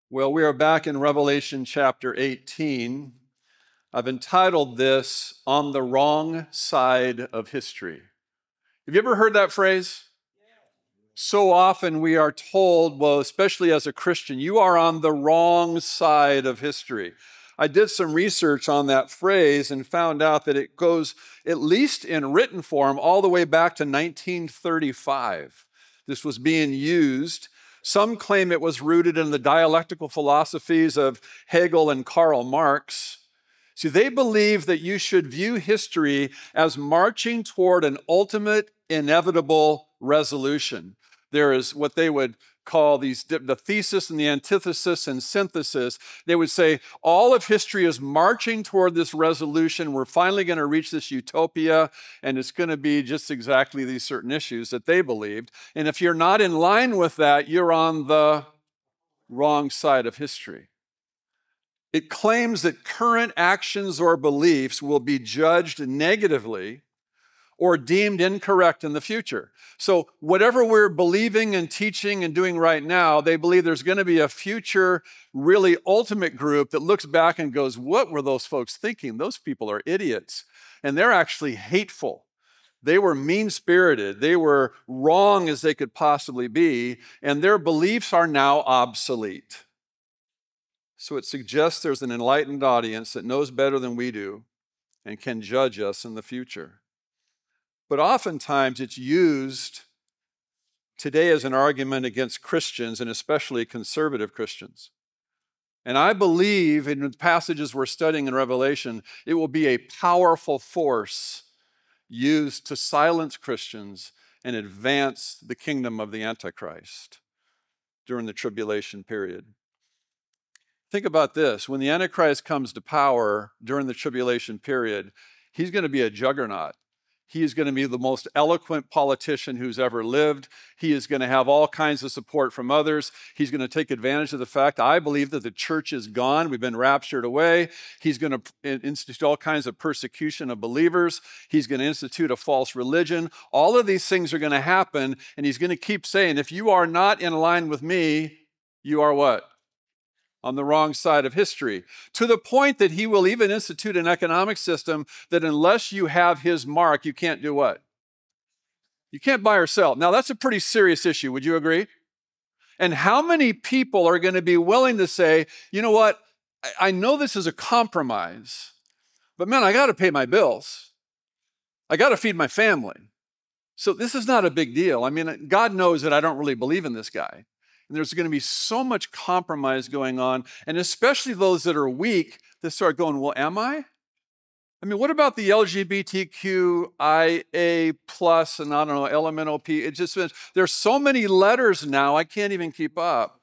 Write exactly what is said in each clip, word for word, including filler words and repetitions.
Well, we are back in Revelation chapter eighteen. I've entitled this, On the Wrong Side of History. Have you ever heard that phrase? So often we are told, well, especially as a Christian, you are on the wrong side of history. I did some research on that phrase and found out that it goes, at least in written form, all the way back to nineteen thirty-five. This was being used. Some claim it was rooted in the dialectical philosophies of Hegel and Karl Marx. See, they believe that you should view history as marching toward an ultimate, inevitable resolution. There is what they would call these, the thesis and the antithesis and synthesis. They would say all of history is marching toward this resolution. We're finally going to reach this utopia, and it's going to be just exactly these certain issues that they believed. And if you're not in line with that, you're on the wrong side of history. It claims that current actions or beliefs will be judged negatively or deemed incorrect in the future. So whatever we're believing and teaching and doing right now, they believe there's going to be a future, really ultimate group that looks back and goes, what were those folks thinking? Those people are idiots. And they're actually hateful. They were mean-spirited. They were wrong as they could possibly be. And their beliefs are now obsolete. So it suggests there's an enlightened audience that knows better than we do and can judge us in the future. But oftentimes it's used today as an argument against Christians, and especially conservative Christians. And I believe in the passages we're studying in Revelation, it will be a powerful force used to silence Christians and advance the kingdom of the Antichrist during the tribulation period. Think about this. When the Antichrist comes to power during the tribulation period, he's going to be a juggernaut. He is going to be the most eloquent politician who's ever lived. He is going to have all kinds of support from others. He's going to take advantage of the fact, I believe, that the church is gone. We've been raptured away. He's going to institute all kinds of persecution of believers. He's going to institute a false religion. All of these things are going to happen, and he's going to keep saying, if you are not in line with me, you are what? On the wrong side of history, to the point that he will even institute an economic system that unless you have his mark, you can't do what? You can't buy or sell. Now, that's a pretty serious issue. Would you agree? And how many people are going to be willing to say, you know what? I know this is a compromise, but man, I got to pay my bills. I got to feed my family. So this is not a big deal. I mean, God knows that I don't really believe in this guy. And there's going to be so much compromise going on, and especially those that are weak that start going, well, am I? I mean, what about the L G B T Q I A plus and I don't know, L M N O P? It just, there's so many letters now, I can't even keep up.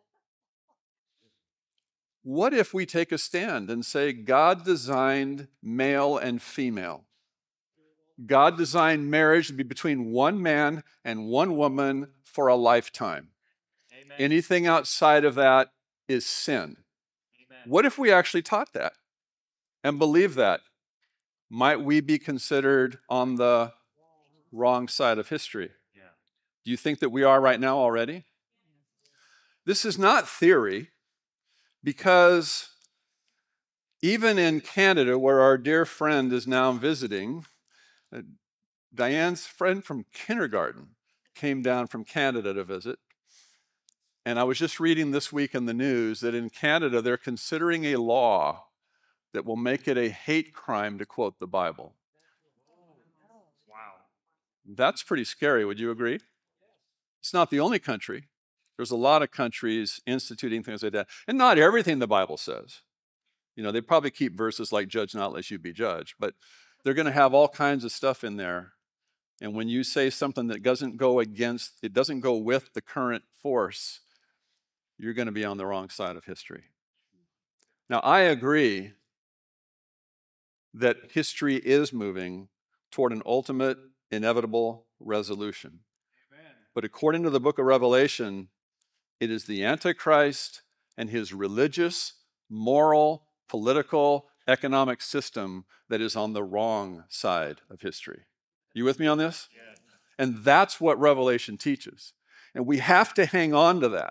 What if we take a stand and say God designed male and female? God designed marriage to be between one man and one woman for a lifetime. Amen. Anything outside of that is sin. Amen. What if we actually taught that and believed that? Might we be considered on the wrong side of history? Yeah. Do you think that we are right now already? This is not theory, because even in Canada, where our dear friend is now visiting, uh, Diane's friend from kindergarten came down from Canada to visit. And I was just reading this week in the news that in Canada, they're considering a law that will make it a hate crime to quote the Bible. Wow. That's pretty scary, would you agree? It's not the only country. There's a lot of countries instituting things like that. And not everything the Bible says. You know, they probably keep verses like, judge not lest you be judged. But they're going to have all kinds of stuff in there. And when you say something that doesn't go against, it doesn't go with the current force, you're going to be on the wrong side of history. Now, I agree that history is moving toward an ultimate, inevitable resolution. Amen. But according to the book of Revelation, it is the Antichrist and his religious, moral, political, economic system that is on the wrong side of history. You with me on this? Yes. And that's what Revelation teaches. And we have to hang on to that.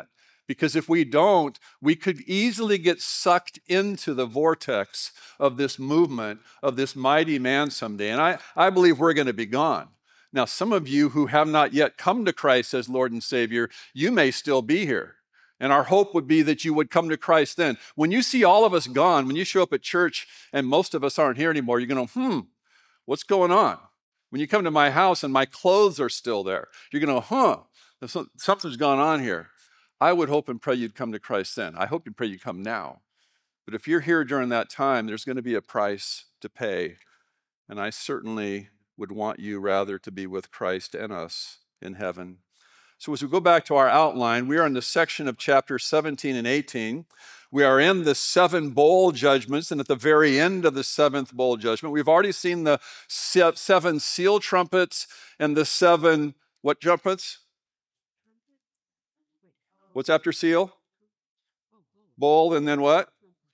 Because if we don't, we could easily get sucked into the vortex of this movement, of this mighty man someday. And I, I believe we're going to be gone. Now, some of you who have not yet come to Christ as Lord and Savior, you may still be here. And our hope would be that you would come to Christ then. When you see all of us gone, when you show up at church and most of us aren't here anymore, you're going to, hmm, what's going on? When you come to my house and my clothes are still there, you're going to, huh, something's gone on here. I would hope and pray you'd come to Christ then. I hope and pray you come now. But if you're here during that time, there's going to be a price to pay. And I certainly would want you rather to be with Christ and us in heaven. So as we go back to our outline, we are in the section of chapter seventeen and eighteen. We are in the seven bowl judgments, and at the very end of the seventh bowl judgment, we've already seen the seven seal trumpets and the seven, what trumpets? What's after seal? Bowl, and then what?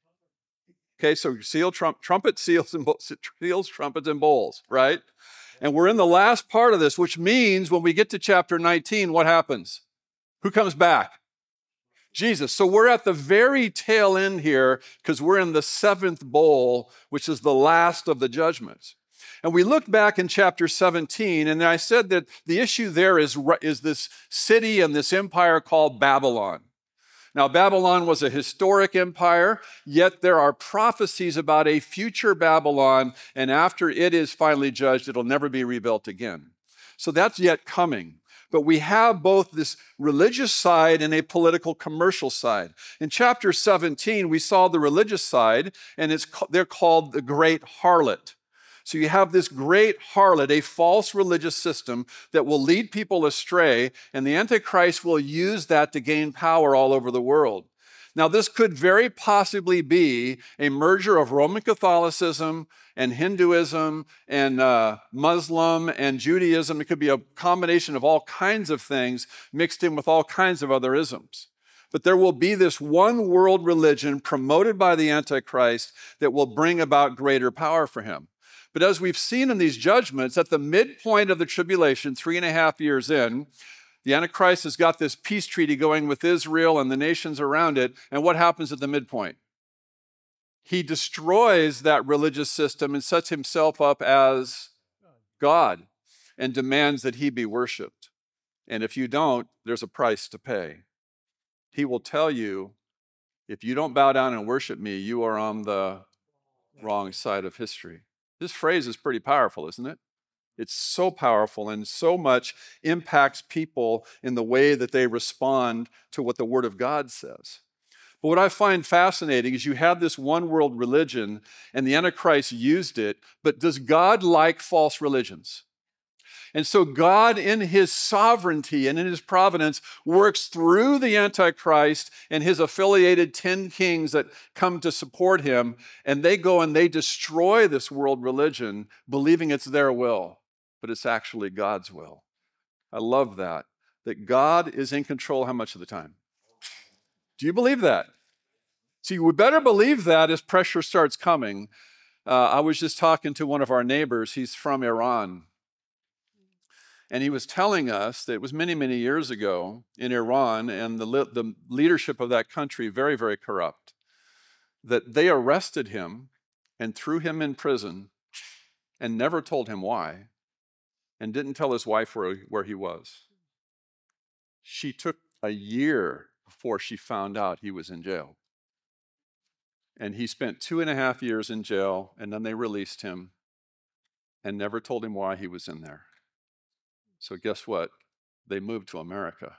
Okay, so seal, trump, trumpet, seals, and bowls, seals, trumpets, and bowls, right? And we're in the last part of this, which means when we get to chapter nineteen, what happens? Who comes back? Jesus. So we're at the very tail end here because we're in the seventh bowl, which is the last of the judgments. And we look back in chapter seventeen, and I said that the issue there is, is this city and this empire called Babylon. Now, Babylon was a historic empire, yet there are prophecies about a future Babylon, and after it is finally judged, it'll never be rebuilt again. So that's yet coming. But we have both this religious side and a political commercial side. In chapter seventeen, we saw the religious side, and it's they're called the Great Harlot. So you have this great harlot, a false religious system that will lead people astray, and the Antichrist will use that to gain power all over the world. Now, this could very possibly be a merger of Roman Catholicism and Hinduism and uh, Muslim and Judaism. It could be a combination of all kinds of things mixed in with all kinds of other isms. But there will be this one world religion promoted by the Antichrist that will bring about greater power for him. But as we've seen in these judgments, at the midpoint of the tribulation, three and a half years in, the Antichrist has got this peace treaty going with Israel and the nations around it. And what happens at the midpoint? He destroys that religious system and sets himself up as God and demands that he be worshiped. And if you don't, there's a price to pay. He will tell you, if you don't bow down and worship me, you are on the wrong side of history. This phrase is pretty powerful, isn't it? It's so powerful and so much impacts people in the way that they respond to what the Word of God says. But what I find fascinating is you have this one world religion and the Antichrist used it, but does God like false religions? And so God, in his sovereignty and in his providence, works through the Antichrist and his affiliated ten kings that come to support him, and they go and they destroy this world religion, believing it's their will, but it's actually God's will. I love that, that God is in control how much of the time? Do you believe that? See, we better believe that as pressure starts coming. Uh, I was just talking to one of our neighbors. He's from Iran. And he was telling us that it was many, many years ago in Iran, and the, the leadership of that country, very, very corrupt, that they arrested him and threw him in prison and never told him why, and didn't tell his wife where, where he was. She took a year before she found out he was in jail. And he spent two and a half years in jail, and then they released him and never told him why he was in there. So guess what? They moved to America.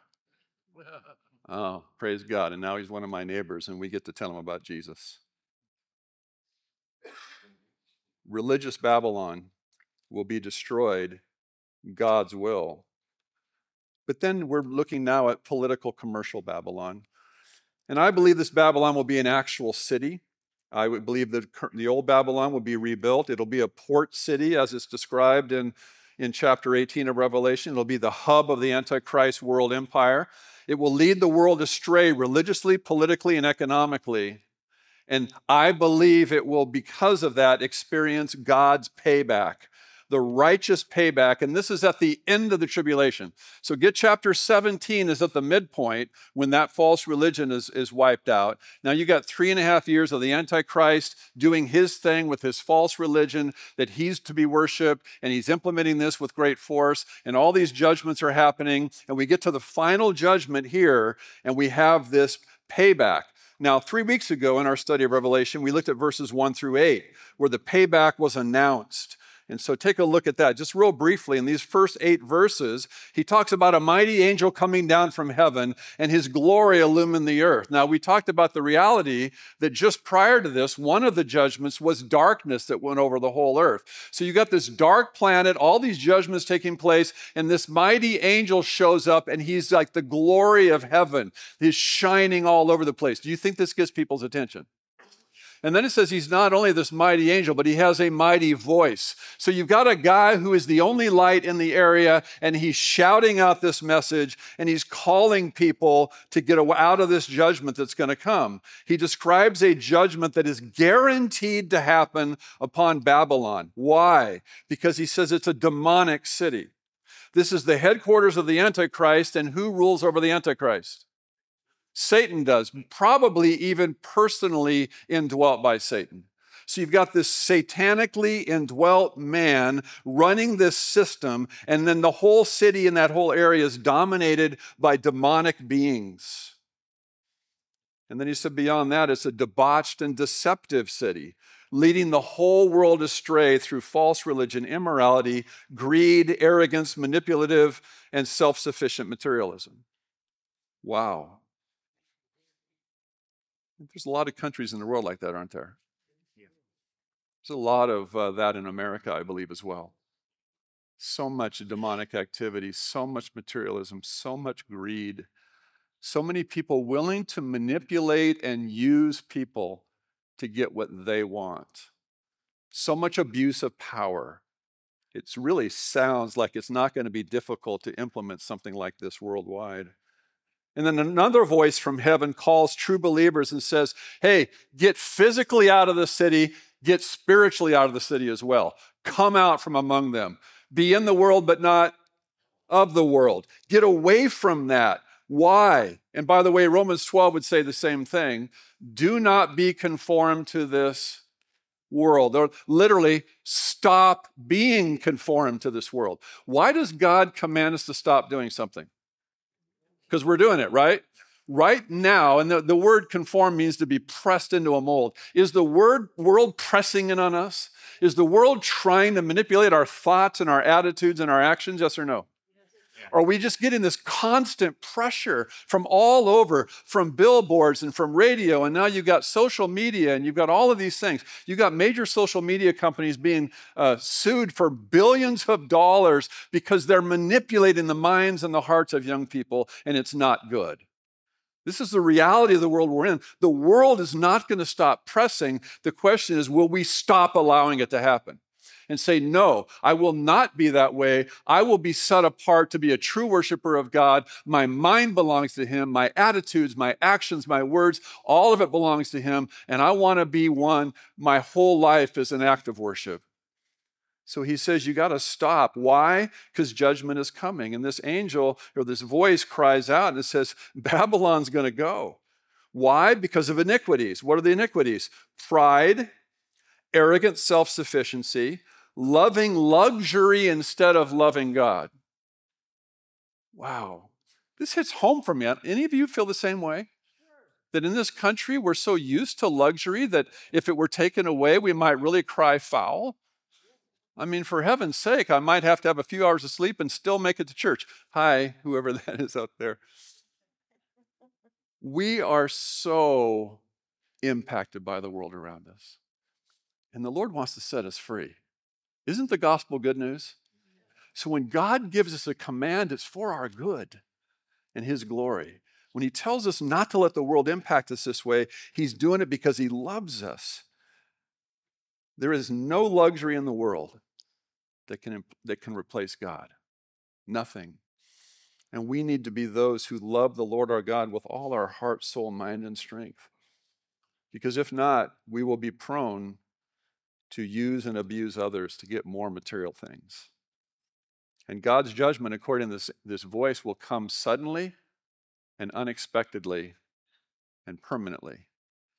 Oh, praise God. And now he's one of my neighbors, and we get to tell him about Jesus. Religious Babylon will be destroyed, God's will. But then we're looking now at political commercial Babylon. And I believe this Babylon will be an actual city. I would believe that the old Babylon will be rebuilt. It'll be a port city, as it's described in In chapter eighteen of Revelation. It'll be the hub of the Antichrist world empire. It will lead the world astray religiously, politically, and economically. And I believe it will, because of that, experience God's payback. the righteous payback, and this is at the end of the tribulation. So get chapter seventeen is at the midpoint when that false religion is, is wiped out. Now you got three and a half years of the Antichrist doing his thing with his false religion that he's to be worshiped, and he's implementing this with great force, and all these judgments are happening, and we get to the final judgment here, and we have this payback. Now, three weeks ago in our study of Revelation, we looked at verses one through eight, where the payback was announced. And so take a look at that. Just real briefly, in these first eight verses, he talks about a mighty angel coming down from heaven and his glory illumined the earth. Now, we talked about the reality that just prior to this, one of the judgments was darkness that went over the whole earth. So you got this dark planet, all these judgments taking place, and this mighty angel shows up and he's like the glory of heaven. He's shining all over the place. Do you think this gets people's attention? And then it says he's not only this mighty angel, but he has a mighty voice. So you've got a guy who is the only light in the area, and he's shouting out this message, and he's calling people to get out of this judgment that's going to come. He describes a judgment that is guaranteed to happen upon Babylon. Why? Because he says it's a demonic city. This is the headquarters of the Antichrist, and who rules over the Antichrist? Satan does, probably even personally indwelt by Satan. So you've got this satanically indwelt man running this system, and then the whole city and that whole area is dominated by demonic beings. And then he said beyond that, it's a debauched and deceptive city, leading the whole world astray through false religion, immorality, greed, arrogance, manipulative, and self-sufficient materialism. Wow. There's a lot of countries in the world like that, aren't there? There's a lot of uh, that in America, I believe, as well. So much demonic activity, so much materialism, so much greed, so many people willing to manipulate and use people to get what they want. So much abuse of power. It really sounds like it's not going to be difficult to implement something like this worldwide. And then another voice from heaven calls true believers and says, hey, get physically out of the city, get spiritually out of the city as well. Come out from among them. Be in the world, but not of the world. Get away from that. Why? And by the way, Romans twelve would say the same thing. Do not be conformed to this world, or literally stop being conformed to this world. Why does God command us to stop doing something? Because we're doing it, right? Right now, and the, the word conform means to be pressed into a mold. Is the word world pressing in on us? Is the world trying to manipulate our thoughts and our attitudes and our actions? Yes or no? Are we just getting this constant pressure from all over, from billboards and from radio, and now you've got social media and you've got all of these things. You've got major social media companies being uh, sued for billions of dollars because they're manipulating the minds and the hearts of young people, and it's not good. This is the reality of the world we're in. The world is not going to stop pressing. The question is, will we stop allowing it to happen? And say, no, I will not be that way. I will be set apart to be a true worshiper of God. My mind belongs to him. My attitudes, my actions, my words, all of it belongs to him. And I want to be one. My whole life is an act of worship. So he says, you got to stop. Why? Because judgment is coming. And this angel or this voice cries out and it says, Babylon's going to go. Why? Because of iniquities. What are the iniquities? Pride, arrogant self-sufficiency, loving luxury instead of loving God. Wow. This hits home for me. Any of you feel the same way? That in this country, we're so used to luxury that if it were taken away, we might really cry foul. I mean, for heaven's sake, I might have to have a few hours of sleep and still make it to church. Hi, whoever that is out there. We are so impacted by the world around us. And the Lord wants to set us free. Isn't the gospel good news? So when God gives us a command, it's for our good and his glory. When he tells us not to let the world impact us this way, he's doing it because he loves us. There is no luxury in the world that can, that can replace God. Nothing. And we need to be those who love the Lord our God with all our heart, soul, mind, and strength. Because if not, we will be prone to use and abuse others to get more material things. And God's judgment, according to this, this voice, will come suddenly and unexpectedly and permanently.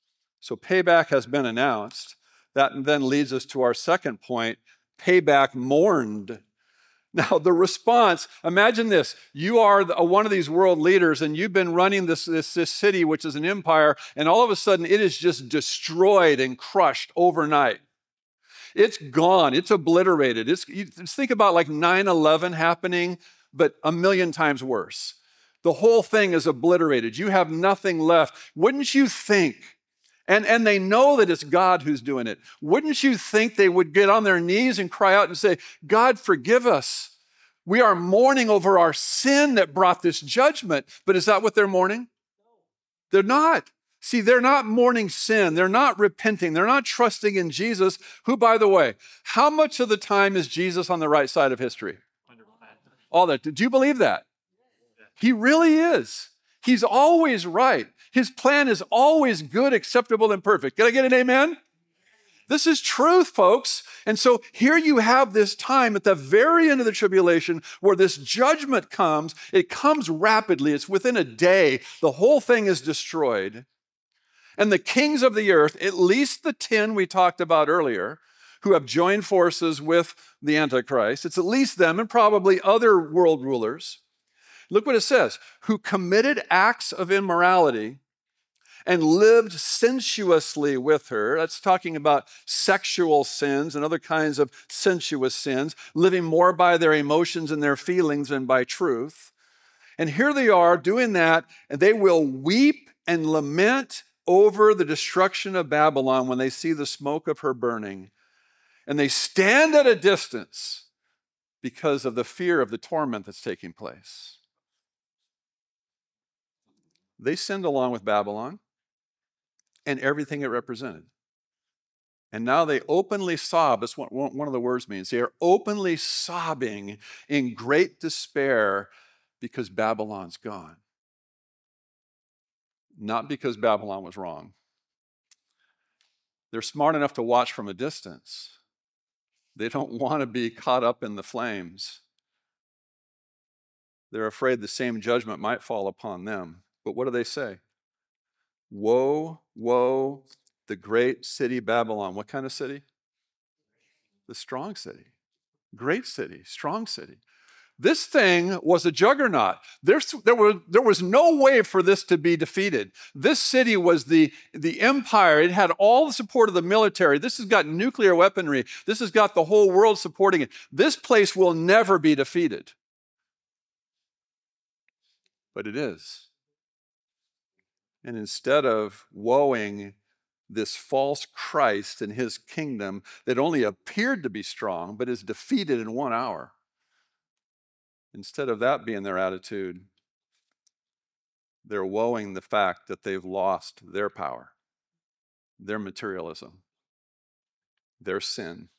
So payback has been announced. That then leads us to our second point, payback mourned. Now, the response, imagine this. You are the, one of these world leaders, and you've been running this, this, this city, which is an empire, and all of a sudden it is just destroyed and crushed overnight. It's gone. It's obliterated. It's, you think about like nine eleven happening, but a million times worse. The whole thing is obliterated. You have nothing left. Wouldn't you think, and, and they know that it's God who's doing it, wouldn't you think they would get on their knees and cry out and say, God, forgive us. We are mourning over our sin that brought this judgment. But is that what they're mourning? They're not. See, they're not mourning sin. They're not repenting. They're not trusting in Jesus, who, by the way, how much of the time is Jesus on the right side of history? All that. Do you believe that? He really is. He's always right. His plan is always good, acceptable, and perfect. Can I get an amen? This is truth, folks. And so here you have this time at the very end of the tribulation where this judgment comes. It comes rapidly. It's within a day. The whole thing is destroyed. And the kings of the earth, at least the ten we talked about earlier, who have joined forces with the Antichrist, it's at least them and probably other world rulers. Look what it says, who committed acts of immorality and lived sensuously with her. That's talking about sexual sins and other kinds of sensuous sins, living more by their emotions and their feelings than by truth. And here they are doing that, and they will weep and lament over the destruction of Babylon when they see the smoke of her burning. And they stand at a distance because of the fear of the torment that's taking place. They sinned along with Babylon and everything it represented. And now they openly sob. That's what one of the words means. They are openly sobbing in great despair because Babylon's gone. Not because Babylon was wrong. They're smart enough to watch from a distance. They don't want to be caught up in the flames. They're afraid the same judgment might fall upon them. But what do they say? Woe, woe, the great city Babylon. What kind of city? The strong city. Great city, strong city. This thing was a juggernaut. There's, there, were, there was no way for this to be defeated. This city was the, the empire. It had all the support of the military. This has got nuclear weaponry. This has got the whole world supporting it. This place will never be defeated. But it is. And instead of woeing this false Christ and his kingdom that only appeared to be strong, but is defeated in one hour, instead of that being their attitude, they're woeing the fact that they've lost their power, their materialism, their sin.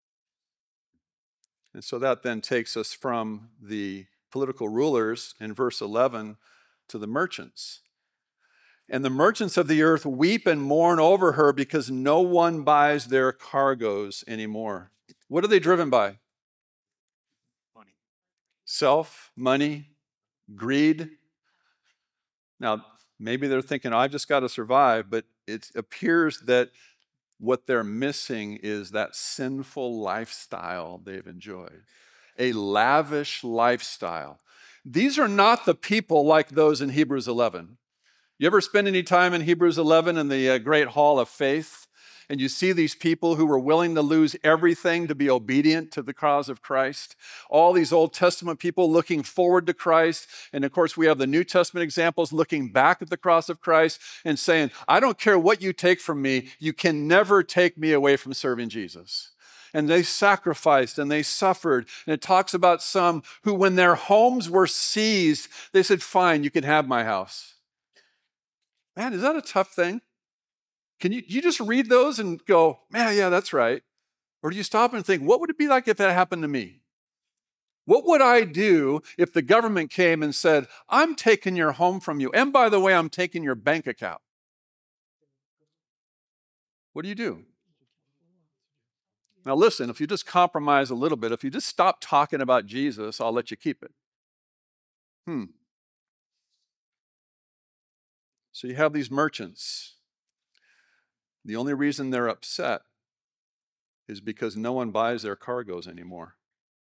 And so that then takes us from the political rulers in verse eleven to the merchants. And the merchants of the earth weep and mourn over her because no one buys their cargoes anymore. What are they driven by? Money. Self, money, greed. Now, maybe they're thinking, oh, I've just got to survive, but it appears that what they're missing is that sinful lifestyle they've enjoyed. A lavish lifestyle. These are not the people like those in Hebrews eleven. You ever spend any time in Hebrews eleven in the uh, great hall of faith, and you see these people who were willing to lose everything to be obedient to the cause of Christ? All these Old Testament people looking forward to Christ, and of course we have the New Testament examples looking back at the cross of Christ and saying, I don't care what you take from me, you can never take me away from serving Jesus. And they sacrificed and they suffered. And it talks about some who, when their homes were seized, they said, fine, you can have my house. Man, is that a tough thing? Can you, you just read those and go, man, yeah, that's right? Or do you stop and think, what would it be like if that happened to me? What would I do if the government came and said, I'm taking your home from you, and by the way, I'm taking your bank account? What do you do? Now listen, if you just compromise a little bit, if you just stop talking about Jesus, I'll let you keep it. Hmm. So you have these merchants. The only reason they're upset is because no one buys their cargoes anymore.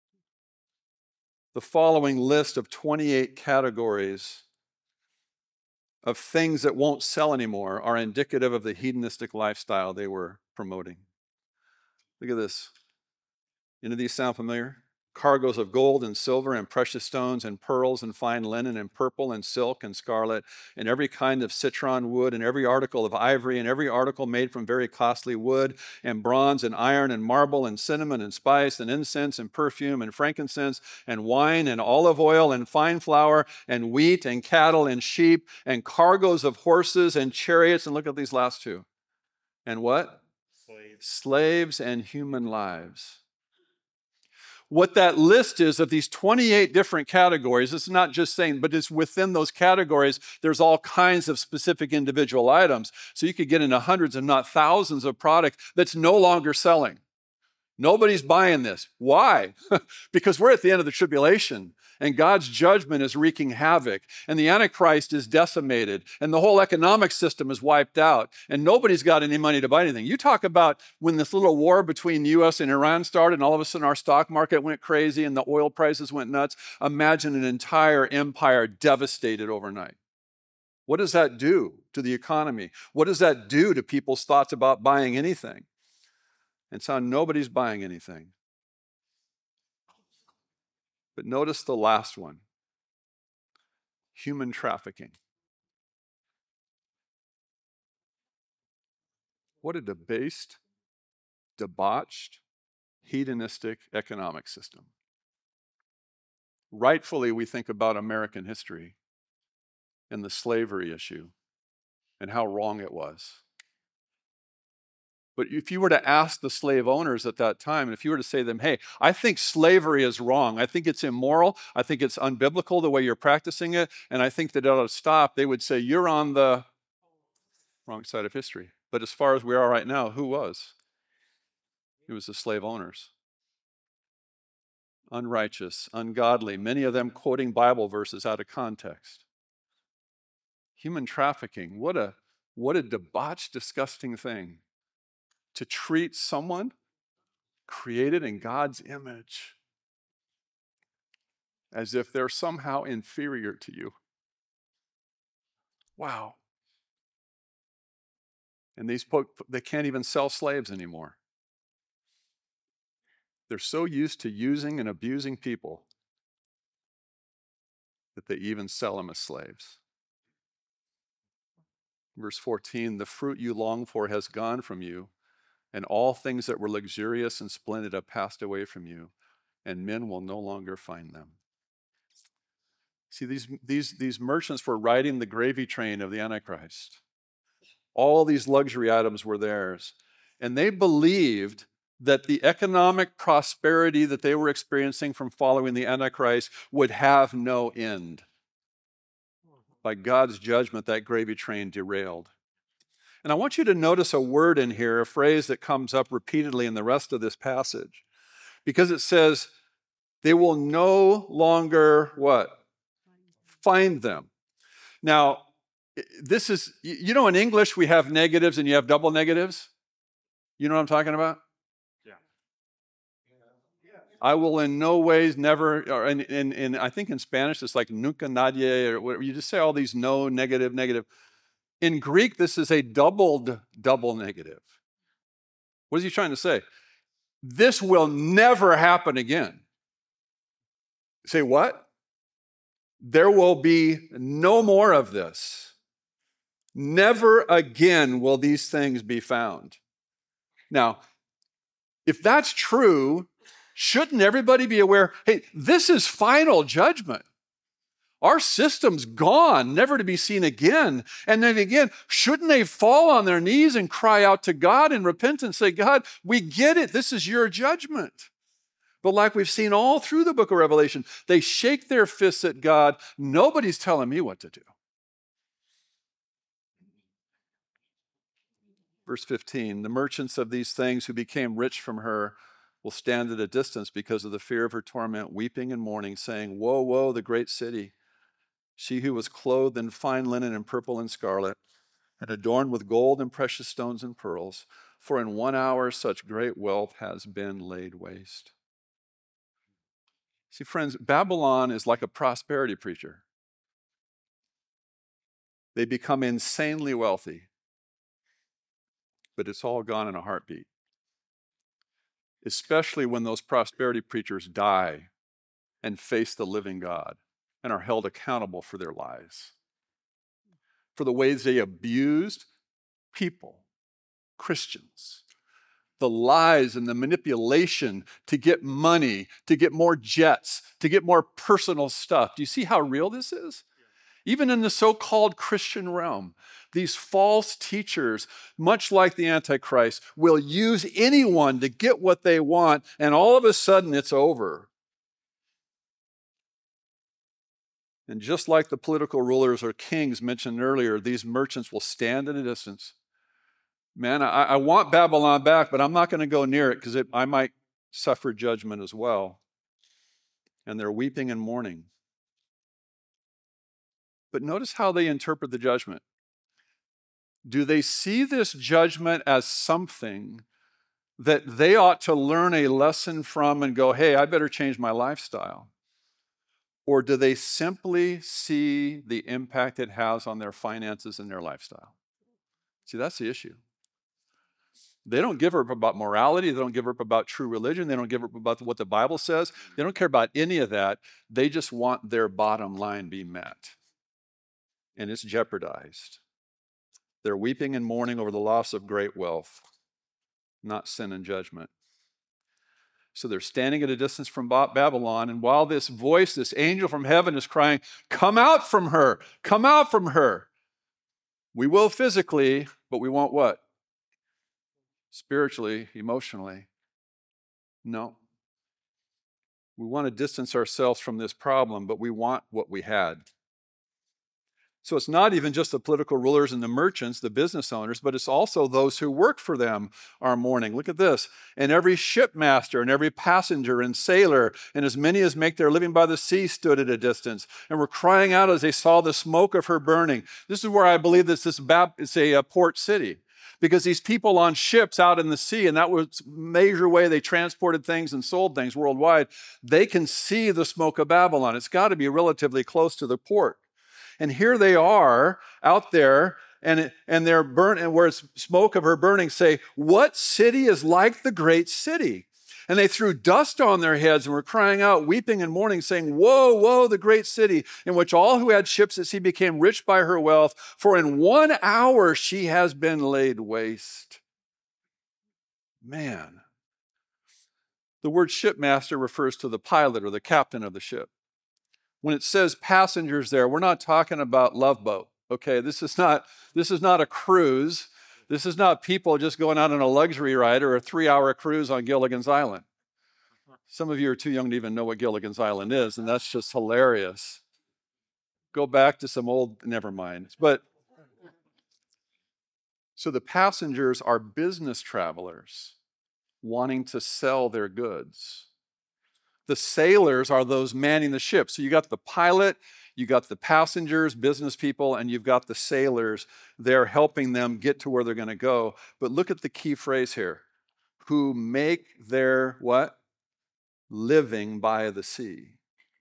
The following list of twenty-eight categories of things that won't sell anymore are indicative of the hedonistic lifestyle they were promoting. Look at this. Any of these sound familiar? Cargoes of gold and silver and precious stones and pearls and fine linen and purple and silk and scarlet and every kind of citron wood and every article of ivory and every article made from very costly wood and bronze and iron and marble and cinnamon and spice and incense and perfume and frankincense and wine and olive oil and fine flour and wheat and cattle and sheep and cargoes of horses and chariots. And look at these last two. And what? Slaves. Slaves and human lives. What that list is of these twenty-eight different categories, it's not just saying, but it's within those categories, there's all kinds of specific individual items. So you could get into hundreds, if not thousands of product that's no longer selling. Nobody's buying this. Why? Because we're at the end of the tribulation and God's judgment is wreaking havoc and the Antichrist is decimated and the whole economic system is wiped out and nobody's got any money to buy anything. You talk about when this little war between the U S and Iran started and all of a sudden our stock market went crazy and the oil prices went nuts. Imagine an entire empire devastated overnight. What does that do to the economy? What does that do to people's thoughts about buying anything? And so nobody's buying anything. But notice the last one. Human trafficking. What a debased, debauched, hedonistic economic system. Rightfully, we think about American history and the slavery issue and how wrong it was. But if you were to ask the slave owners at that time, and if you were to say to them, hey, I think slavery is wrong. I think it's immoral. I think it's unbiblical the way you're practicing it. And I think that it ought to stop. They would say, you're on the wrong side of history. But as far as we are right now, who was? It was the slave owners. Unrighteous, ungodly, many of them quoting Bible verses out of context. Human trafficking, what a, what a debauched, disgusting thing. To treat someone created in God's image as if they're somehow inferior to you. Wow. And these folks, they can't even sell slaves anymore. They're so used to using and abusing people that they even sell them as slaves. Verse fourteen, the fruit you long for has gone from you, and all things that were luxurious and splendid have passed away from you, and men will no longer find them. See, these, these, these merchants were riding the gravy train of the Antichrist. All these luxury items were theirs. And they believed that the economic prosperity that they were experiencing from following the Antichrist would have no end. By God's judgment, that gravy train derailed. And I want you to notice a word in here, a phrase that comes up repeatedly in the rest of this passage. Because it says, they will no longer, what? Find them. Now, this is, you know, in English we have negatives and you have double negatives. You know what I'm talking about? Yeah. I will in no ways never, or in, in, in I think in Spanish it's like nunca nadie, or whatever. You just say all these no, negative, negative. In Greek, this is a doubled double negative. What is he trying to say? This will never happen again. Say what? There will be no more of this. Never again will these things be found. Now, if that's true, shouldn't everybody be aware, hey, this is final judgment. Our system's gone, never to be seen again. And then again, shouldn't they fall on their knees and cry out to God in repentance, say, God, we get it. This is your judgment. But like we've seen all through the book of Revelation, they shake their fists at God. Nobody's telling me what to do. Verse fifteen, the merchants of these things who became rich from her will stand at a distance because of the fear of her torment, weeping and mourning, saying, woe, woe, the great city, she who was clothed in fine linen and purple and scarlet, and adorned with gold and precious stones and pearls, for in one hour such great wealth has been laid waste. See, friends, Babylon is like a prosperity preacher. They become insanely wealthy, but it's all gone in a heartbeat. Especially when those prosperity preachers die and face the living God and are held accountable for their lies, for the ways they abused people, Christians, the lies and the manipulation to get money, to get more jets, to get more personal stuff. Do you see how real this is? Even in the so-called Christian realm, these false teachers, much like the Antichrist, will use anyone to get what they want, and all of a sudden it's over. And just like the political rulers or kings mentioned earlier, these merchants will stand in a distance. Man, I, I want Babylon back, but I'm not going to go near it because I might suffer judgment as well. And they're weeping and mourning. But notice how they interpret the judgment. Do they see this judgment as something that they ought to learn a lesson from and go, hey, I better change my lifestyle? Or do they simply see the impact it has on their finances and their lifestyle? See, that's the issue. They don't give up about morality. They don't give up about true religion. They don't give up about what the Bible says. They don't care about any of that. They just want their bottom line be met. And it's jeopardized. They're weeping and mourning over the loss of great wealth, not sin and judgment. So they're standing at a distance from Babylon, and while this voice, this angel from heaven is crying, come out from her, come out from her. We will physically, but we won't what? Spiritually, emotionally. No. We want to distance ourselves from this problem, but we want what we had. So it's not even just the political rulers and the merchants, the business owners, but it's also those who work for them are mourning. Look at this. And every shipmaster and every passenger and sailor and as many as make their living by the sea stood at a distance and were crying out as they saw the smoke of her burning. This is where I believe this is it's a, a port city. Because these people on ships out in the sea, and that was a major way they transported things and sold things worldwide, they can see the smoke of Babylon. It's got to be relatively close to the port. And here they are out there, and, and they're burnt, and where it's smoke of her burning, say, what city is like the great city? And they threw dust on their heads and were crying out, weeping and mourning, saying, woe, woe, the great city, in which all who had ships at sea became rich by her wealth, for in one hour she has been laid waste. Man. The word shipmaster refers to the pilot or the captain of the ship. When it says passengers there, we're not talking about Love Boat, okay? This is not, this is not a cruise. This is not people just going out on a luxury ride or a three-hour cruise on Gilligan's Island. Some of you are too young to even know what Gilligan's Island is, and that's just hilarious. Go back to some old, never mind. But, so the passengers are business travelers wanting to sell their goods. The sailors are those manning the ship. So you got the pilot, you got the passengers, business people, and you've got the sailors. They're helping them get to where they're going to go. But look at the key phrase here. Who make their what? Living by the sea.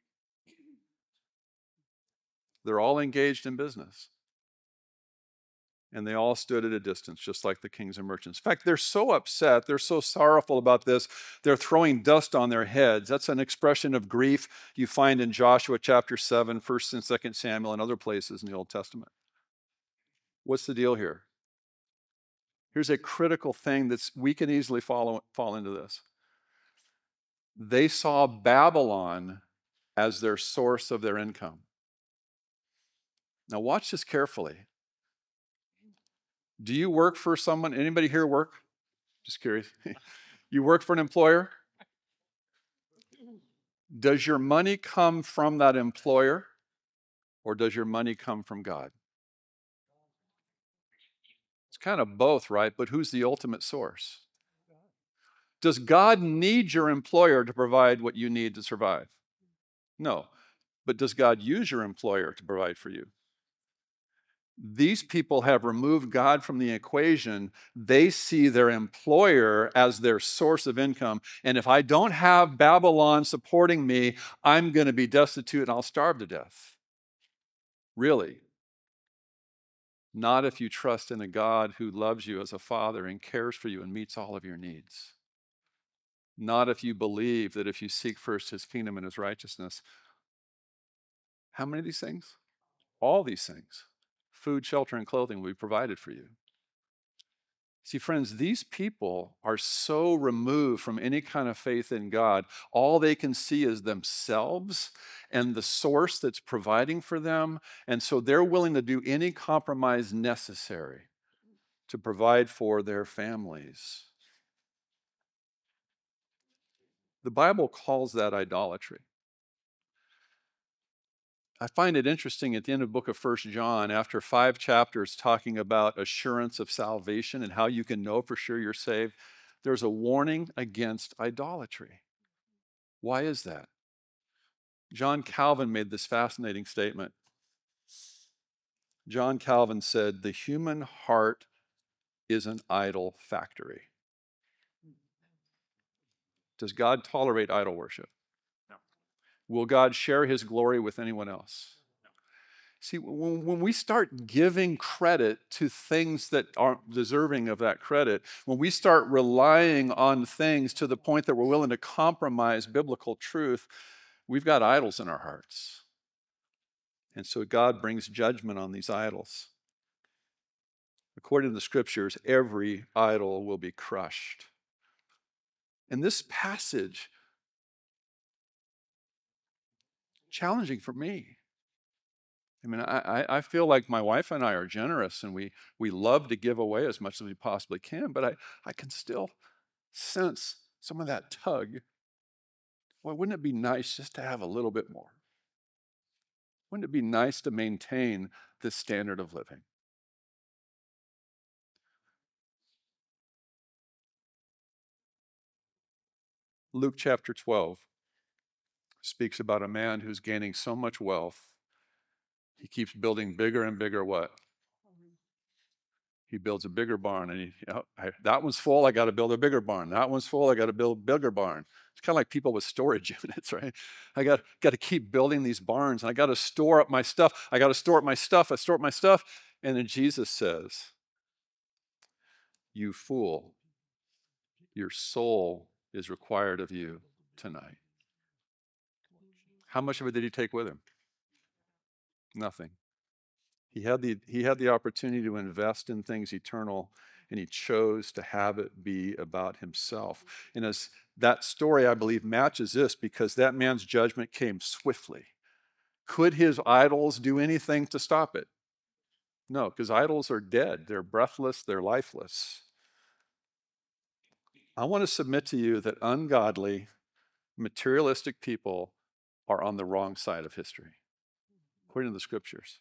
They're all engaged in business. And they all stood at a distance, just like the kings and merchants. In fact, they're so upset, they're so sorrowful about this, they're throwing dust on their heads. That's an expression of grief you find in Joshua chapter seven, First and Second Samuel, and other places in the Old Testament. What's the deal here? Here's a critical thing that we can easily follow, fall into this. They saw Babylon as their source of their income. Now watch this carefully. Do you work for someone? Anybody here work? Just curious. You work for an employer? Does your money come from that employer, or does your money come from God? It's kind of both, right? But who's the ultimate source? Does God need your employer to provide what you need to survive? No. But does God use your employer to provide for you? These people have removed God from the equation. They see their employer as their source of income. And if I don't have Babylon supporting me, I'm going to be destitute and I'll starve to death. Really? Not if you trust in a God who loves you as a father and cares for you and meets all of your needs. Not if you believe that if you seek first his kingdom and his righteousness. How many of these things? All these things. Food, shelter, and clothing will be provided for you. See, friends, these people are so removed from any kind of faith in God. All they can see is themselves and the source that's providing for them. And so they're willing to do any compromise necessary to provide for their families. The Bible calls that idolatry. I find it interesting at the end of the book of First John, after five chapters talking about assurance of salvation and how you can know for sure you're saved, there's a warning against idolatry. Why is that? John Calvin made this fascinating statement. John Calvin said, "The human heart is an idol factory." Does God tolerate idol worship? No. Will God share his glory with anyone else? No. See, when, when we start giving credit to things that aren't deserving of that credit, when we start relying on things to the point that we're willing to compromise biblical truth, we've got idols in our hearts. And so God brings judgment on these idols. According to the scriptures, every idol will be crushed. And this passage, challenging for me. I mean, I, I feel like my wife and I are generous and we, we love to give away as much as we possibly can, but I, I can still sense some of that tug. Well, wouldn't it be nice just to have a little bit more? Wouldn't it be nice to maintain this standard of living? Luke chapter twelve speaks about a man who's gaining so much wealth, he keeps building bigger and bigger what? He builds a bigger barn, and he, you know, I, that one's full, I got to build a bigger barn. That one's full, I got to build a bigger barn. It's kind of like people with storage units, right? I got, got to keep building these barns, and I got to store up my stuff. I got to store up my stuff. I store up my stuff. And then Jesus says, "You fool, your soul is required of you tonight." How much of it did he take with him? Nothing. He had the, he had the opportunity to invest in things eternal, and he chose to have it be about himself. And as that story, I believe, matches this, because that man's judgment came swiftly. Could his idols do anything to stop it? No, because idols are dead. They're breathless. They're lifeless. I want to submit to you that ungodly, materialistic people are on the wrong side of history, according to the scriptures.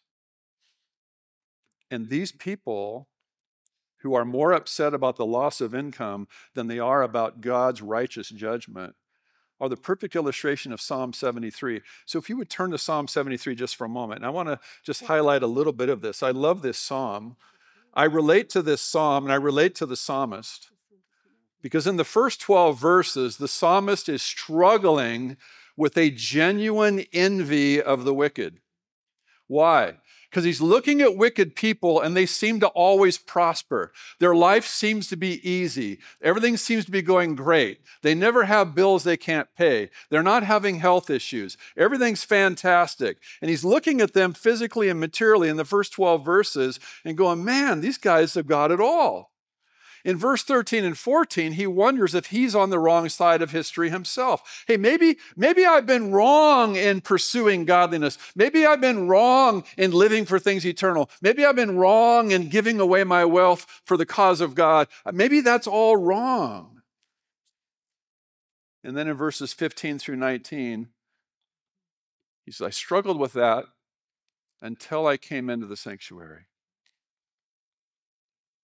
And these people who are more upset about the loss of income than they are about God's righteous judgment are the perfect illustration of Psalm seventy-three. So if you would turn to Psalm seventy-three just for a moment, and I want to just highlight a little bit of this. I love this psalm. I relate to this psalm, and I relate to the psalmist, because in the first twelve verses, the psalmist is struggling with a genuine envy of the wicked. Why? Because he's looking at wicked people and they seem to always prosper. Their life seems to be easy. Everything seems to be going great. They never have bills they can't pay. They're not having health issues. Everything's fantastic. And he's looking at them physically and materially in the first twelve verses and going, man, these guys have got it all. In verse thirteen and fourteen, he wonders if he's on the wrong side of history himself. Hey, maybe, maybe I've been wrong in pursuing godliness. Maybe I've been wrong in living for things eternal. Maybe I've been wrong in giving away my wealth for the cause of God. Maybe that's all wrong. And then in verses fifteen through nineteen, he says, I struggled with that until I came into the sanctuary.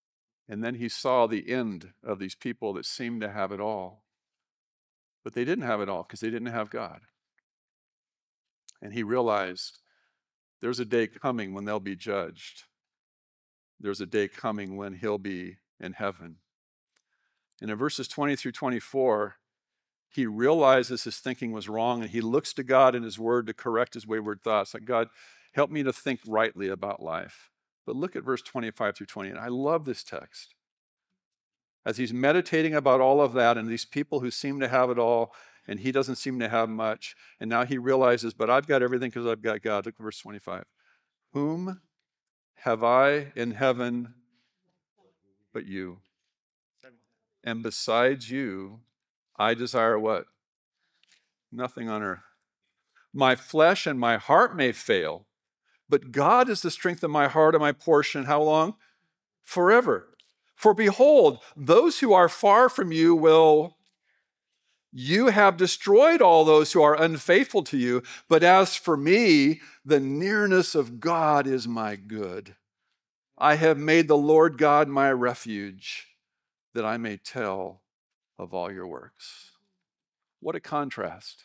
And then he saw the end of these people that seemed to have it all. But they didn't have it all because they didn't have God. And he realized there's a day coming when they'll be judged. There's a day coming when he'll be in heaven. And in verses twenty through twenty-four, he realizes his thinking was wrong, and he looks to God in his word to correct his wayward thoughts. Like, God, help me to think rightly about life. But look at verse twenty-five through twenty, and I love this text. As he's meditating about all of that and these people who seem to have it all, and he doesn't seem to have much, and now he realizes, but I've got everything because I've got God. Look at verse twenty-five. Whom have I in heaven but you? And besides you, I desire what? Nothing on earth. My flesh and my heart may fail, but God is the strength of my heart and my portion. How long? Forever. For behold, those who are far from you will, you have destroyed all those who are unfaithful to you. But as for me, the nearness of God is my good. I have made the Lord God my refuge, that I may tell of all your works. What a contrast.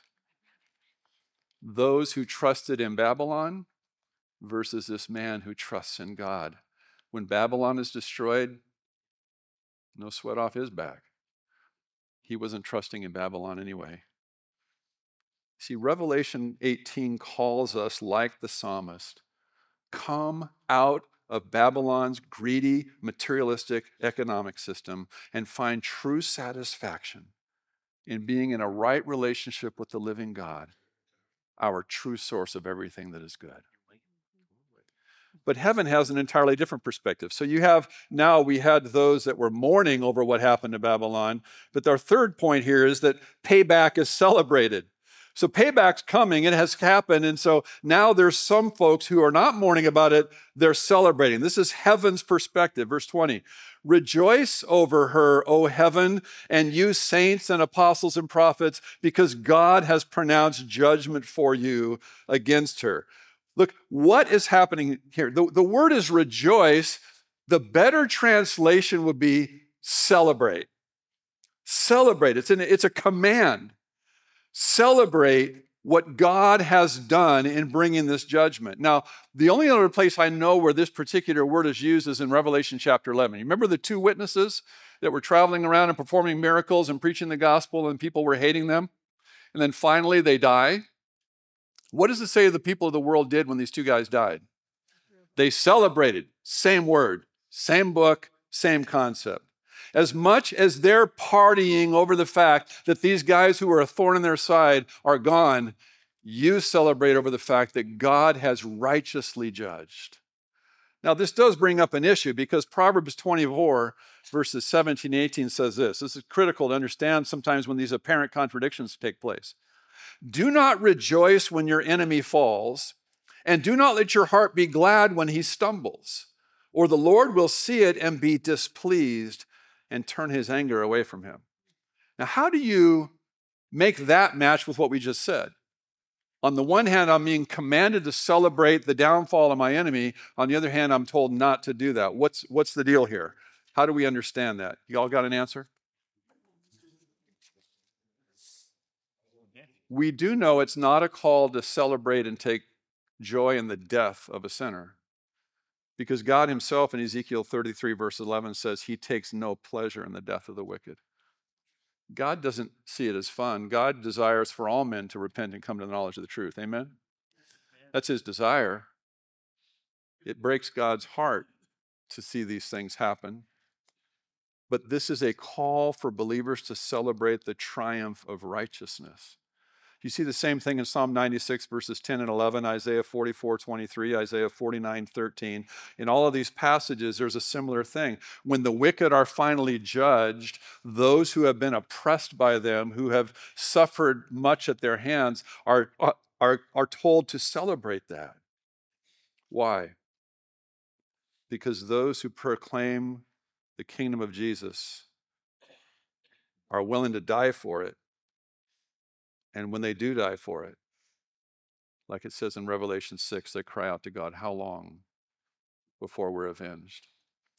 Those who trusted in Babylon versus this man who trusts in God. When Babylon is destroyed, no sweat off his back. He wasn't trusting in Babylon anyway. See, Revelation eighteen calls us, like the psalmist, come out of Babylon's greedy, materialistic economic system and find true satisfaction in being in a right relationship with the living God, our true source of everything that is good. But heaven has an entirely different perspective. So you have, now we had those that were mourning over what happened to Babylon, but our third point here is that payback is celebrated. So payback's coming, it has happened, and so now there's some folks who are not mourning about it, they're celebrating. This is heaven's perspective. Verse twenty, rejoice over her, O heaven, and you saints and apostles and prophets, because God has pronounced judgment for you against her. Look, what is happening here? The, the word is rejoice. The better translation would be celebrate. Celebrate. It's, an, it's a command. Celebrate what God has done in bringing this judgment. Now, the only other place I know where this particular word is used is in Revelation chapter eleven. You remember the two witnesses that were traveling around and performing miracles and preaching the gospel, and people were hating them? And then finally they die. What does it say the people of the world did when these two guys died? They celebrated. Same word, same book, same concept. As much as they're partying over the fact that these guys who are a thorn in their side are gone, you celebrate over the fact that God has righteously judged. Now, this does bring up an issue because Proverbs twenty-four, verses seventeen and eighteen says this. This is critical to understand sometimes when these apparent contradictions take place. Do not rejoice when your enemy falls, and do not let your heart be glad when he stumbles, or the Lord will see it and be displeased and turn his anger away from him. Now, how do you make that match with what we just said? On the one hand, I'm being commanded to celebrate the downfall of my enemy. On the other hand, I'm told not to do that. What's, what's the deal here? How do we understand that? You all got an answer? We do know it's not a call to celebrate and take joy in the death of a sinner. Because God himself in Ezekiel thirty-three, verse eleven says he takes no pleasure in the death of the wicked. God doesn't see it as fun. God desires for all men to repent and come to the knowledge of the truth. Amen? That's his desire. It breaks God's heart to see these things happen. But this is a call for believers to celebrate the triumph of righteousness. You see the same thing in Psalm ninety-six, verses ten and eleven, Isaiah forty-four, twenty-three, Isaiah forty-nine, thirteen. In all of these passages, there's a similar thing. When the wicked are finally judged, those who have been oppressed by them, who have suffered much at their hands, are, are, are told to celebrate that. Why? Because those who proclaim the kingdom of Jesus are willing to die for it. And when they do die for it, like it says in Revelation six, they cry out to God, how long before we're avenged?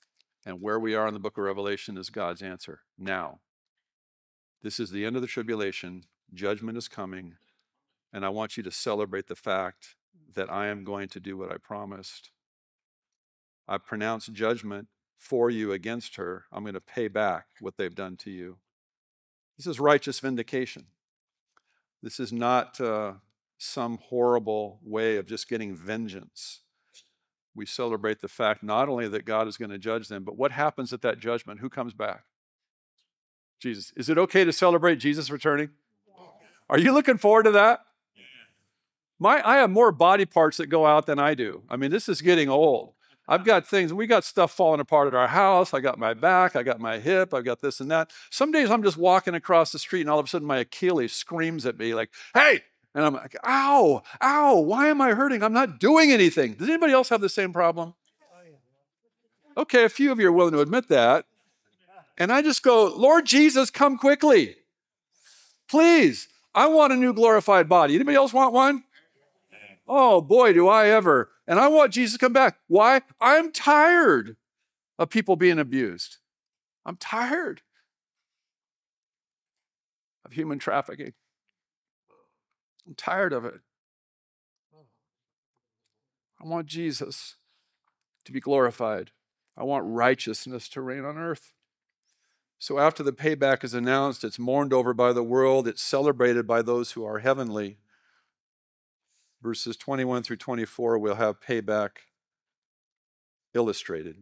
And where we are in the book of Revelation is God's answer. Now, this is the end of the tribulation. Judgment is coming. And I want you to celebrate the fact that I am going to do what I promised. I pronounce judgment for you against her. I'm going to pay back what they've done to you. This is righteous vindication. This is not uh, some horrible way of just getting vengeance. We celebrate the fact not only that God is going to judge them, but what happens at that judgment? Who comes back? Jesus. Is it okay to celebrate Jesus returning? Are you looking forward to that? My, I have more body parts that go out than I do. I mean, this is getting old. I've got things, we got stuff falling apart at our house. I got my back, I got my hip, I've got this and that. Some days I'm just walking across the street and all of a sudden my Achilles screams at me like, hey! And I'm like, ow, ow, why am I hurting? I'm not doing anything. Does anybody else have the same problem? Okay, a few of you are willing to admit that. And I just go, Lord Jesus, come quickly. Please, I want a new glorified body. Anybody else want one? Oh boy, do I ever. And I want Jesus to come back. Why? I'm tired of people being abused. I'm tired of human trafficking. I'm tired of it. I want Jesus to be glorified. I want righteousness to reign on earth. So after the payback is announced, it's mourned over by the world, it's celebrated by those who are heavenly. Verses twenty-one through twenty-four, we'll have payback illustrated.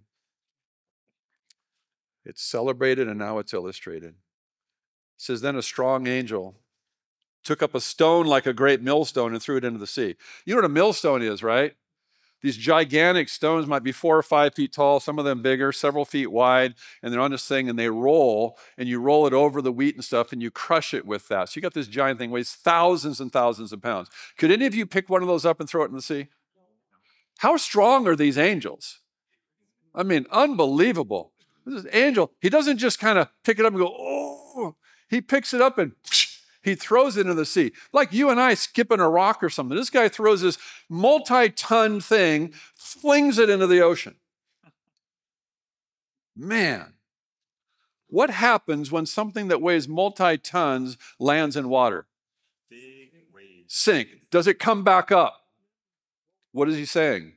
It's celebrated and now it's illustrated. It says, then a strong angel took up a stone like a great millstone and threw it into the sea. You know what a millstone is, right? These gigantic stones might be four or five feet tall, some of them bigger, several feet wide, and they're on this thing and they roll, and you roll it over the wheat and stuff, and you crush it with that. So you got this giant thing, weighs thousands and thousands of pounds. Could any of you pick one of those up and throw it in the sea? How strong are these angels? I mean, unbelievable. This is angel. He doesn't just kind of pick it up and go, oh. He picks it up and he throws it into the sea. Like you and I skipping a rock or something. This guy throws this multi-ton thing, flings it into the ocean. Man, what happens when something that weighs multi-tons lands in water? Big waves. Sink. Does it come back up? What is he saying?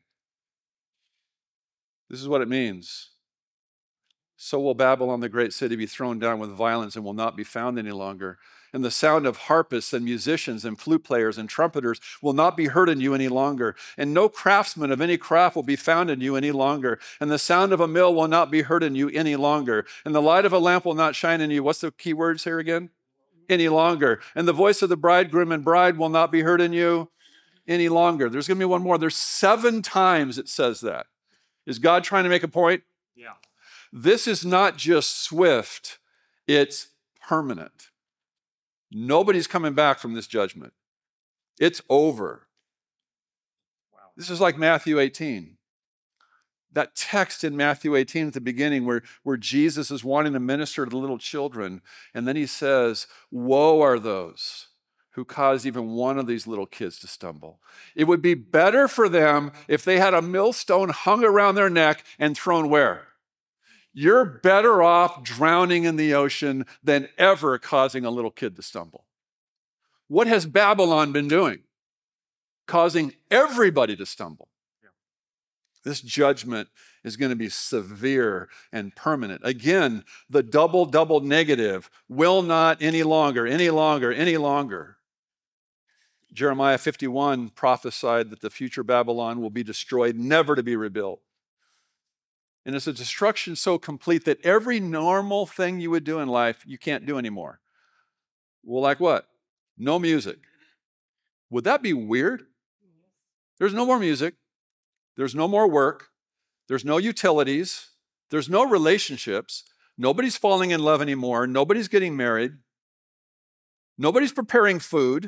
This is what it means. So will Babylon, the great city, be thrown down with violence and will not be found any longer. And the sound of harpists and musicians and flute players and trumpeters will not be heard in you any longer. And no craftsman of any craft will be found in you any longer. And the sound of a mill will not be heard in you any longer. And the light of a lamp will not shine in you. What's the key words here again? Any longer. And the voice of the bridegroom and bride will not be heard in you any longer. There's going to be one more. There's seven times it says that. Is God trying to make a point? Yeah. This is not just swift, it's permanent. Nobody's coming back from this judgment. It's over. Wow. This is like Matthew eighteen. That text in Matthew eighteen at the beginning where, where Jesus is wanting to minister to the little children. And then he says, woe are those who cause even one of these little kids to stumble. It would be better for them if they had a millstone hung around their neck and thrown where? You're better off drowning in the ocean than ever causing a little kid to stumble. What has Babylon been doing? Causing everybody to stumble. Yeah. This judgment is going to be severe and permanent. Again, the double, double negative will not any longer, any longer, any longer. Jeremiah fifty-one prophesied that the future Babylon will be destroyed, never to be rebuilt. And it's a destruction so complete that every normal thing you would do in life, you can't do anymore. Well, like what? No music. Would that be weird? There's no more music. There's no more work. There's no utilities. There's no relationships. Nobody's falling in love anymore. Nobody's getting married. Nobody's preparing food.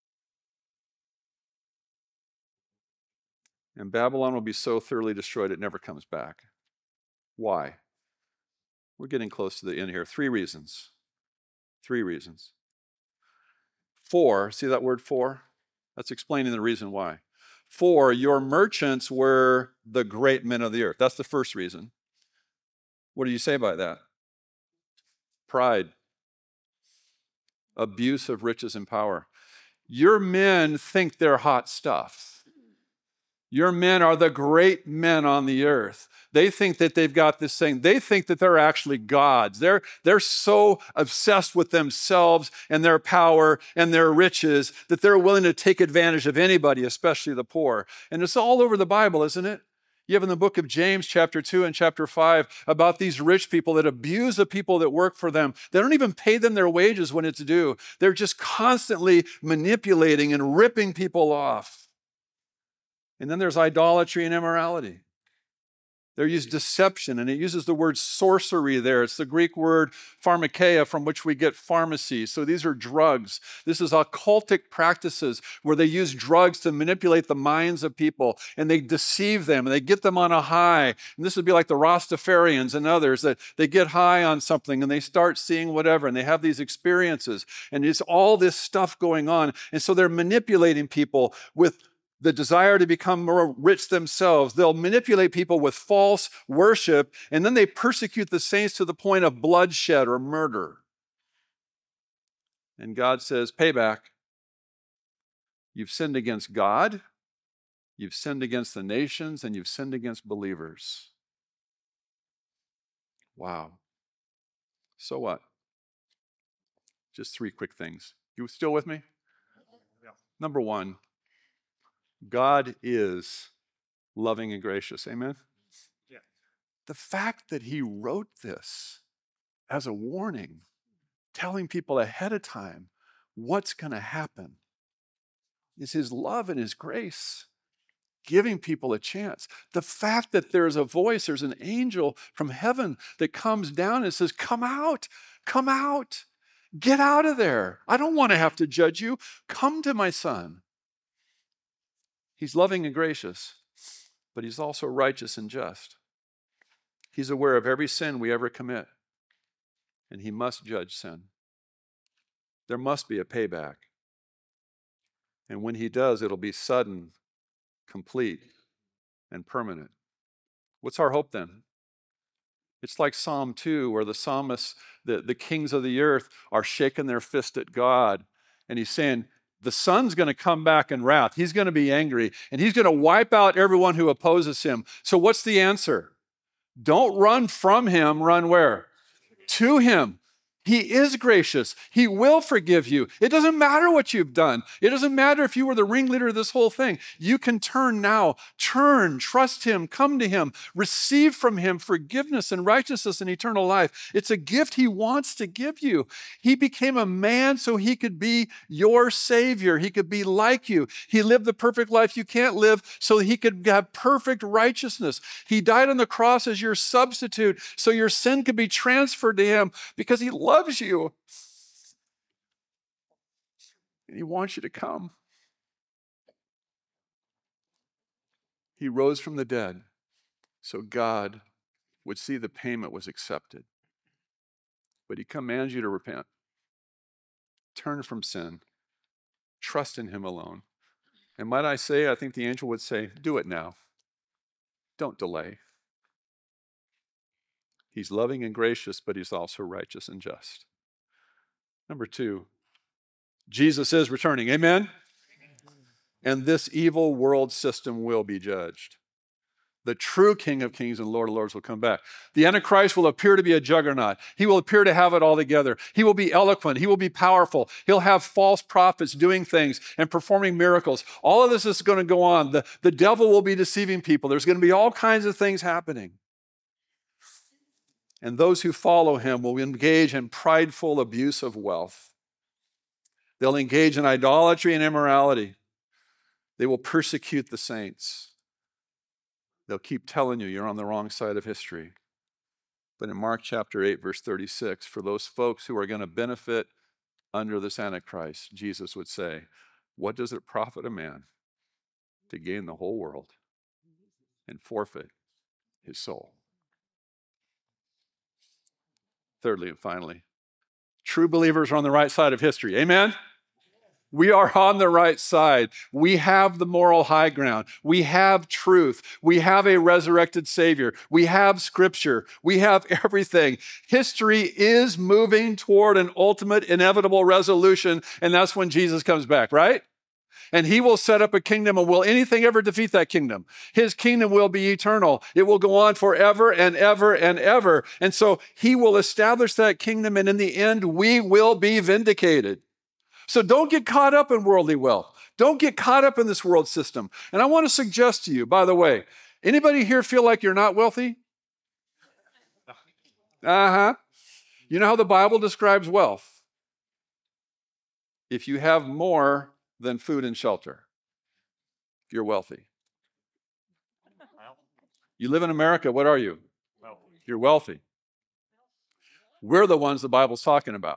And Babylon will be so thoroughly destroyed it never comes back. Why? We're getting close to the end here. Three reasons. Three reasons. For, see that word for? That's explaining the reason why. For your merchants were the great men of the earth. That's the first reason. What do you say by that? Pride, abuse of riches and power. Your men think they're hot stuff. Your men are the great men on the earth. They think that they've got this thing. They think that they're actually gods. They're, they're so obsessed with themselves and their power and their riches that they're willing to take advantage of anybody, especially the poor. And it's all over the Bible, isn't it? You have in the book of James, chapter two and chapter five, about these rich people that abuse the people that work for them. They don't even pay them their wages when it's due. They're just constantly manipulating and ripping people off. And then there's idolatry and immorality. There is deception, and it uses the word sorcery there. It's the Greek word pharmakeia, from which we get pharmacy. So these are drugs. This is occultic practices where they use drugs to manipulate the minds of people, and they deceive them, and they get them on a high. And this would be like the Rastafarians and others, that they get high on something, and they start seeing whatever, and they have these experiences, and it's all this stuff going on. And so they're manipulating people with the desire to become more rich themselves. They'll manipulate people with false worship, and then they persecute the saints to the point of bloodshed or murder. And God says, payback. You've sinned against God, you've sinned against the nations, and you've sinned against believers. Wow. So what? Just three quick things. You still with me? Yeah. Number one, God is loving and gracious. Amen? Yeah. The fact that he wrote this as a warning, telling people ahead of time what's going to happen, is his love and his grace, giving people a chance. The fact that there's a voice, there's an angel from heaven that comes down and says, come out, come out, get out of there. I don't want to have to judge you. Come to my son. He's loving and gracious, but he's also righteous and just. He's aware of every sin we ever commit, and he must judge sin. There must be a payback. And when he does, it'll be sudden, complete, and permanent. What's our hope then? It's like Psalm two, where the psalmists, the, the kings of the earth, are shaking their fist at God, and he's saying, the son's going to come back in wrath. He's going to be angry, and he's going to wipe out everyone who opposes him. So what's the answer? Don't run from him. Run where? To him. He is gracious. He will forgive you. It doesn't matter what you've done. It doesn't matter if you were the ringleader of this whole thing. You can turn now. Turn, trust him, come to him, receive from him forgiveness and righteousness and eternal life. It's a gift he wants to give you. He became a man so he could be your Savior. He could be like you. He lived the perfect life you can't live so he could have perfect righteousness. He died on the cross as your substitute so your sin could be transferred to him because he loves you. And he wants you to come. He rose from the dead so God would see the payment was accepted. But he commands you to repent. Turn from sin. Trust in him alone. And might I say, I think the angel would say, do it now. Don't delay. He's loving and gracious, but he's also righteous and just. Number two, Jesus is returning. Amen? And this evil world system will be judged. The true King of Kings and Lord of Lords will come back. The Antichrist will appear to be a juggernaut. He will appear to have it all together. He will be eloquent. He will be powerful. He'll have false prophets doing things and performing miracles. All of this is going to go on. The, the devil will be deceiving people. There's going to be all kinds of things happening. And those who follow him will engage in prideful abuse of wealth. They'll engage in idolatry and immorality. They will persecute the saints. They'll keep telling you you're on the wrong side of history. But in Mark chapter eight, verse thirty-six, for those folks who are going to benefit under this Antichrist, Jesus would say, what does it profit a man to gain the whole world and forfeit his soul? Thirdly and finally, true believers are on the right side of history. Amen? We are on the right side. We have the moral high ground. We have truth. We have a resurrected Savior. We have Scripture. We have everything. History is moving toward an ultimate, inevitable resolution, and that's when Jesus comes back, right? And he will set up a kingdom, and will anything ever defeat that kingdom? His kingdom will be eternal. It will go on forever and ever and ever. And so he will establish that kingdom, and in the end, we will be vindicated. So don't get caught up in worldly wealth. Don't get caught up in this world system. And I want to suggest to you, by the way, anybody here feel like you're not wealthy? Uh-huh. You know how the Bible describes wealth? If you have more than food and shelter, you're wealthy. You live in America, what are you? You're wealthy. We're the ones the Bible's talking about.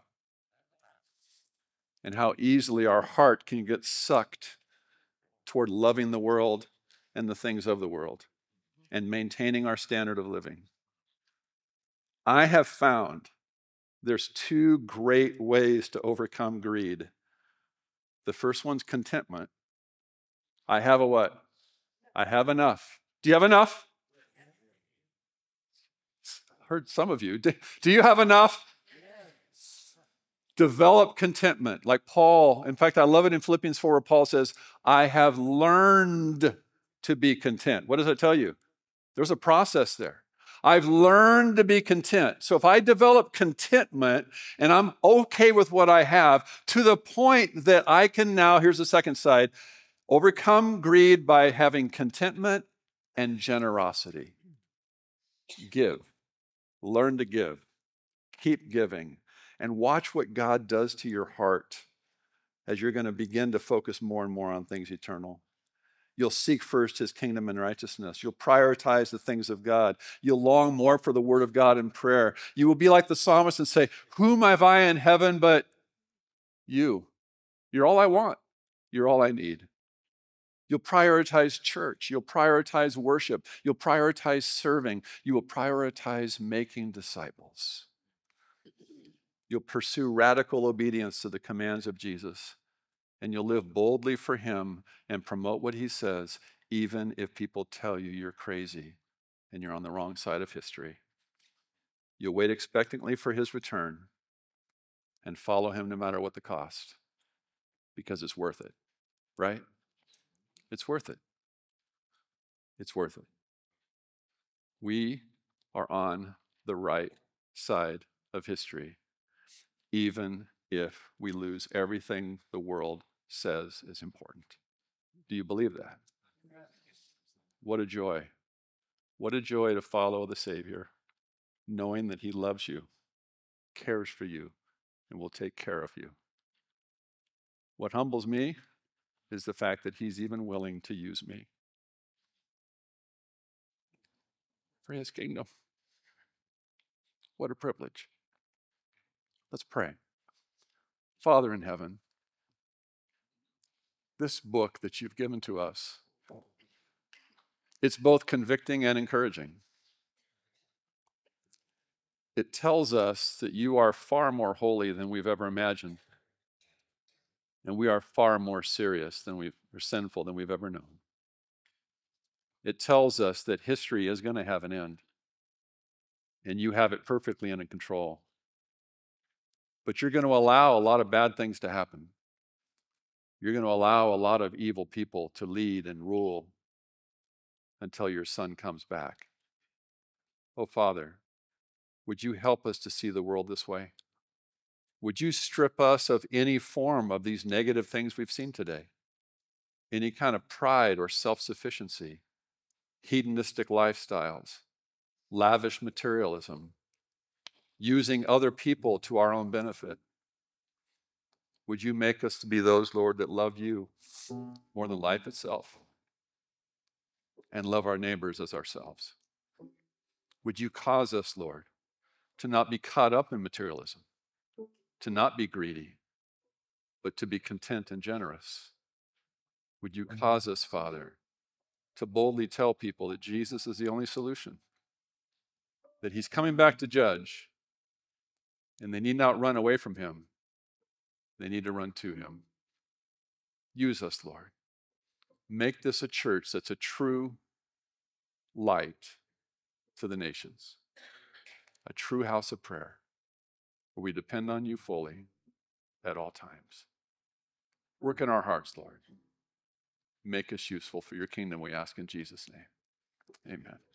And how easily our heart can get sucked toward loving the world and the things of the world and maintaining our standard of living. I have found there's two great ways to overcome greed. The first one's contentment. I have a what? I have enough. Do you have enough? I heard some of you. Do, do you have enough? Develop contentment. Like Paul, in fact, I love it in Philippians four where Paul says, I have learned to be content. What does it tell you? There's a process there. I've learned to be content. So if I develop contentment and I'm okay with what I have to the point that I can now, here's the second side, overcome greed by having contentment and generosity. Give. Learn to give. Keep giving. And watch what God does to your heart as you're going to begin to focus more and more on things eternal. You'll seek first his kingdom and righteousness. You'll prioritize the things of God. You'll long more for the word of God in prayer. You will be like the psalmist and say, whom have I in heaven but you? You're all I want. You're all I need. You'll prioritize church. You'll prioritize worship. You'll prioritize serving. You will prioritize making disciples. You'll pursue radical obedience to the commands of Jesus, and you'll live boldly for him and promote what he says, even if people tell you you're crazy and you're on the wrong side of history. You'll wait expectantly for his return and follow him no matter what the cost, because it's worth it, right? It's worth it. It's worth it. We are on the right side of history, even if we lose everything the world says is important. Do you believe that? What a joy. What a joy to follow the Savior, knowing that he loves you, cares for you, and will take care of you. What humbles me is the fact that he's even willing to use me for his kingdom. What a privilege. Let's pray. Father in heaven, this book that you've given to us, it's both convicting and encouraging. It tells us that you are far more holy than we've ever imagined, and we are far more serious than we've, or sinful than we've ever known. It tells us that history is going to have an end, and you have it perfectly under control. But you're going to allow a lot of bad things to happen. You're going to allow a lot of evil people to lead and rule until your Son comes back. Oh, Father, would you help us to see the world this way? Would you strip us of any form of these negative things we've seen today? Any kind of pride or self-sufficiency, hedonistic lifestyles, lavish materialism, using other people to our own benefit. Would you make us to be those, Lord, that love you more than life itself and love our neighbors as ourselves? Would you cause us, Lord, to not be caught up in materialism, to not be greedy, but to be content and generous? Would you cause us, Father, to boldly tell people that Jesus is the only solution, that he's coming back to judge, and they need not run away from him. They need to run to him. Use us, Lord. Make this a church that's a true light to the nations, a true house of prayer where we depend on you fully at all times. Work in our hearts, Lord. Make us useful for your kingdom, we ask in Jesus' name. Amen.